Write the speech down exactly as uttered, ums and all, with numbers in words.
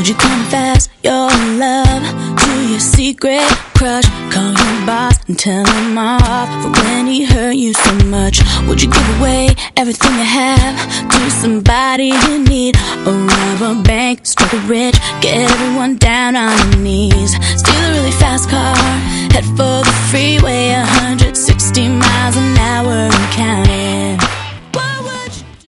Would you confess your love to your secret crush? Call your boss and tell him off for when he hurt you so much. Would you give away everything you have to somebody you need? Or rob a bank, strike it rich, get everyone down on their knees? Steal a really fast car, head for the freeway